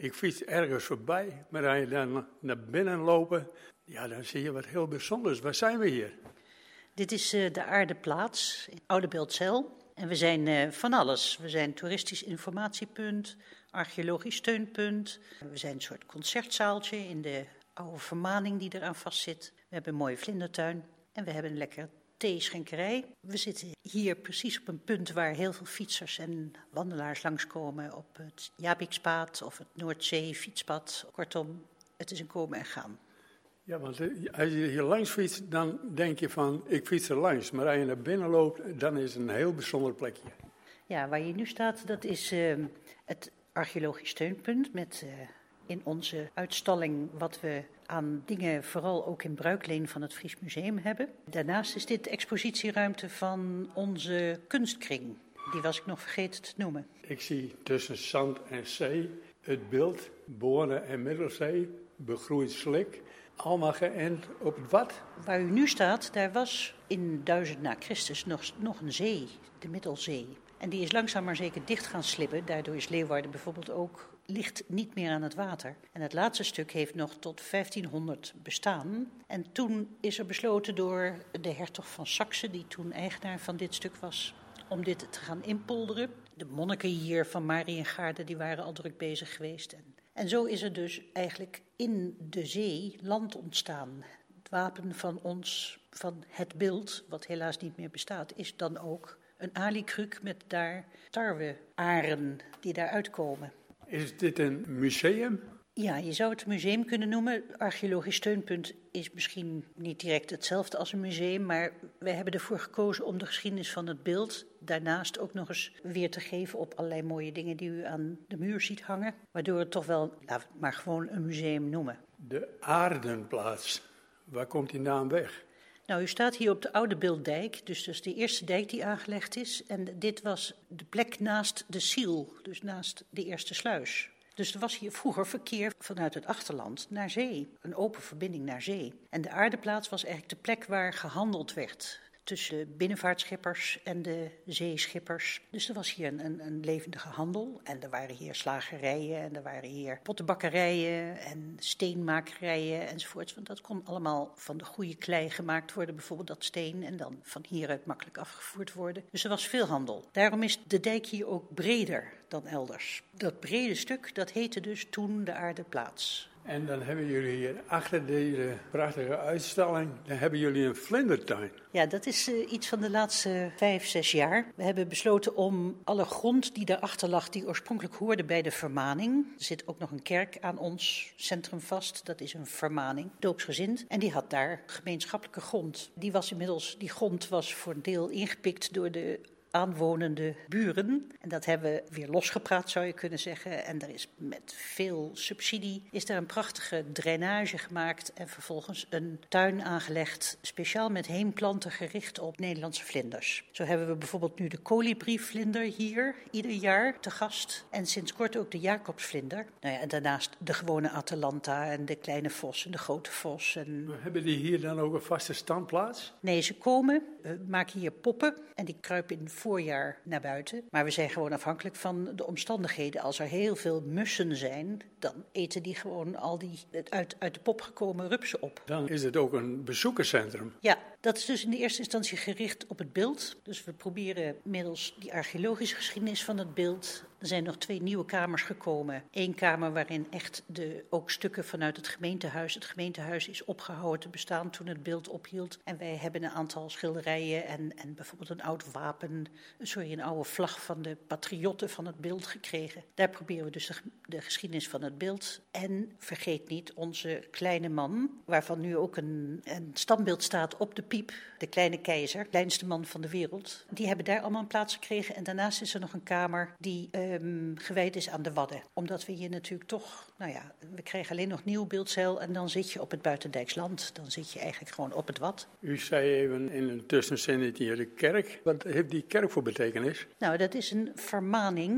ik fiets ergens voorbij, maar als je dan naar binnen lopen, ja, dan zie je wat heel bijzonders. Waar zijn we hier? Dit is de Aardeplaats in Oude Beeldzijl. En we zijn van alles. We zijn toeristisch informatiepunt, archeologisch steunpunt. We zijn een soort concertzaaltje in de oude vermaning die eraan vastzit. We hebben een mooie vlindertuin en we hebben een lekkere theeschenkerij. We zitten hier precies op een punt waar heel veel fietsers en wandelaars langskomen op het Jabikspad of het Noordzee-fietspad. Kortom, het is een komen en gaan. Ja, want als je hier langs fietst, dan denk je van, ik fiets er langs. Maar als je naar binnen loopt, dan is het een heel bijzonder plekje. Ja, waar je nu staat, dat is het archeologisch steunpunt met in onze uitstalling wat we aan dingen vooral ook in bruikleen van het Fries Museum hebben. Daarnaast is dit de expositieruimte van onze kunstkring. Die was ik nog vergeten te noemen. Ik zie tussen zand en zee het beeld, Borne en Middelzee, begroeid slik, allemaal geënt op het wat. Waar u nu staat, daar was in 1000 na Christus nog een zee, de Middelzee. En die is langzaam maar zeker dicht gaan slippen. Daardoor is Leeuwarden bijvoorbeeld ook ligt niet meer aan het water. En het laatste stuk heeft nog tot 1500 bestaan. En toen is er besloten door de hertog van Saxe, die toen eigenaar van dit stuk was, om dit te gaan inpolderen. De monniken hier van Mariëngaarde, die waren al druk bezig geweest. En zo is er dus eigenlijk in de zee land ontstaan. Het wapen van ons, van het beeld, wat helaas niet meer bestaat, is dan ook een alikruuk met daar tarwearen die daar uitkomen. Is dit een museum? Ja, je zou het een museum kunnen noemen. Archeologisch steunpunt is misschien niet direct hetzelfde als een museum, maar wij hebben ervoor gekozen om de geschiedenis van het beeld daarnaast ook nog eens weer te geven op allerlei mooie dingen die u aan de muur ziet hangen, waardoor het toch wel, laten we het maar gewoon een museum noemen. De Aardenplaats, waar komt die naam weg? Nou, u staat hier op de Oude Beelddijk, dus dat is de eerste dijk die aangelegd is. En dit was de plek naast de Siel, dus naast de eerste sluis. Dus er was hier vroeger verkeer vanuit het achterland naar zee, een open verbinding naar zee. En de Aardeplaats was eigenlijk de plek waar gehandeld werd tussen binnenvaartschippers en de zeeschippers. Dus er was hier een levendige handel en er waren hier slagerijen en er waren hier pottenbakkerijen en steenmakerijen enzovoorts. Want dat kon allemaal van de goede klei gemaakt worden, bijvoorbeeld dat steen, en dan van hieruit makkelijk afgevoerd worden. Dus er was veel handel. Daarom is de dijk hier ook breder dan elders. Dat brede stuk, dat heette dus toen de Aardeplaats. En dan hebben jullie hier achter deze prachtige uitstalling, dan hebben jullie een vlindertuin. Ja, dat is iets van de laatste 5-6 jaar. We hebben besloten om alle grond die daarachter lag, die oorspronkelijk hoorde bij de vermaning. Er zit ook nog een kerk aan ons centrum vast, dat is een vermaning, doopsgezind. En die had daar gemeenschappelijke grond. Die grond was voor een deel ingepikt door de aanwonende buren. En dat hebben we weer losgepraat, zou je kunnen zeggen. En er is met veel subsidie is daar een prachtige drainage gemaakt en vervolgens een tuin aangelegd, speciaal met heemplanten gericht op Nederlandse vlinders. Zo hebben we bijvoorbeeld nu de kolibrievlinder hier, ieder jaar te gast. En sinds kort ook de Jacobsvlinder. Nou ja, en daarnaast de gewone Atalanta en de kleine vos en de grote vos. Maar hebben die hier dan ook een vaste standplaats? Nee, ze komen, we maken hier poppen en die kruipen in het voorjaar naar buiten. Maar we zijn gewoon afhankelijk van de omstandigheden. Als er heel veel mussen zijn, dan eten die gewoon al die uit de pop gekomen rupsen op. Dan is het ook een bezoekerscentrum. Ja, dat is dus in de eerste instantie gericht op het beeld. Dus we proberen middels die archeologische geschiedenis van het beeld. Er zijn nog 2 nieuwe kamers gekomen. 1 kamer waarin echt ook stukken vanuit het gemeentehuis. Het gemeentehuis is opgehouden te bestaan toen het beeld ophield. En wij hebben een aantal schilderijen en bijvoorbeeld een oud wapen, een oude vlag van de patriotten van het beeld gekregen. Daar proberen we dus de geschiedenis van het beeld. En vergeet niet onze kleine man, waarvan nu ook een standbeeld staat op de Piep. De kleine keizer, kleinste man van de wereld. Die hebben daar allemaal een plaats gekregen. En daarnaast is er nog een kamer die gewijd is aan de Wadden. Omdat we hier natuurlijk toch, we krijgen alleen nog Nieuw Beeldzijl en dan zit je op het buitendijks land. Dan zit je eigenlijk gewoon op het Wad. U zei even in een tussenzinnetje hier de kerk. Wat heeft die kerk voor betekenis? Nou, dat is een vermaning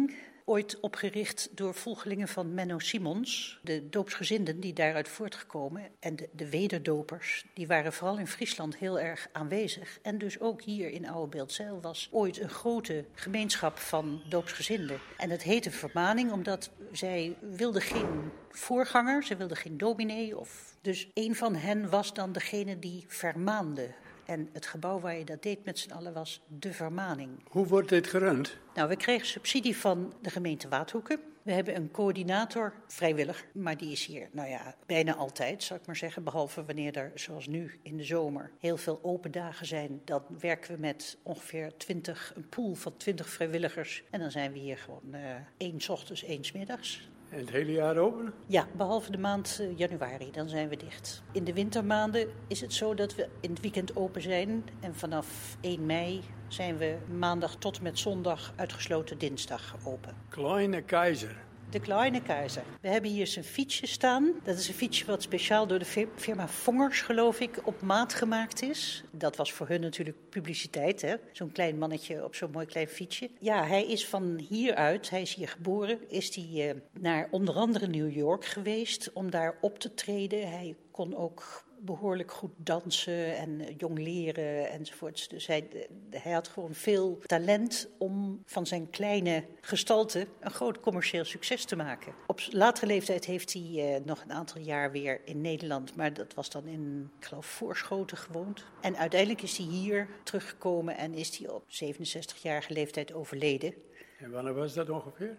ooit opgericht door volgelingen van Menno Simons. De doopsgezinden die daaruit voortgekomen en de wederdopers, die waren vooral in Friesland heel erg aanwezig. En dus ook hier in Oude-Beeldzijl was ooit een grote gemeenschap van doopsgezinden. En het heette vermaning omdat zij wilden geen voorganger, ze wilden geen dominee. Dus een van hen was dan degene die vermaande. En het gebouw waar je dat deed met z'n allen was de vermaning. Hoe wordt dit gerund? Nou, we kregen subsidie van de gemeente Waadhoeken. We hebben een coördinator, vrijwillig, maar die is hier, bijna altijd, zou ik maar zeggen. Behalve wanneer er, zoals nu in de zomer, heel veel open dagen zijn. Dan werken we met ongeveer een pool van 20 vrijwilligers. En dan zijn we hier gewoon 1 's ochtends, 1 's middags. En het hele jaar open? Ja, behalve de maand januari, dan zijn we dicht. In de wintermaanden is het zo dat we in het weekend open zijn. En vanaf 1 mei zijn we maandag tot en met zondag uitgesloten dinsdag open. Kleine Keizer. De Kleine Keizer. We hebben hier zijn fietsje staan. Dat is een fietsje wat speciaal door de firma Vongers, geloof ik, op maat gemaakt is. Dat was voor hun natuurlijk publiciteit, hè? Zo'n klein mannetje op zo'n mooi klein fietsje. Ja, hij is van hieruit, hij is hier geboren, is hij naar onder andere New York geweest om daar op te treden. Hij kon ook behoorlijk goed dansen en jongleren enzovoorts. Dus hij had gewoon veel talent om van zijn kleine gestalte een groot commercieel succes te maken. Op latere leeftijd heeft hij nog een aantal jaar weer in Nederland, maar dat was dan in, ik geloof, Voorschoten gewoond. En uiteindelijk is hij hier teruggekomen en is hij op 67-jarige leeftijd overleden. En wanneer was dat ongeveer?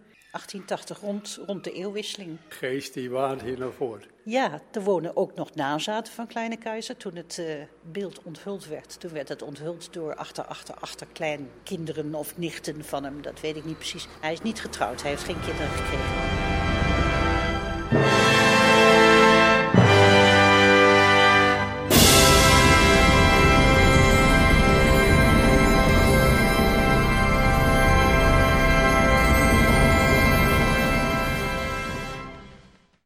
1880, rond de eeuwwisseling. Geest die waant hier naar voort. Ja, er wonen ook nog nazaten van Kleine Keizer. Toen het beeld onthuld werd, toen werd het onthuld door achterkleinkinderen of nichten van hem. Dat weet ik niet precies. Hij is niet getrouwd, hij heeft geen kinderen gekregen.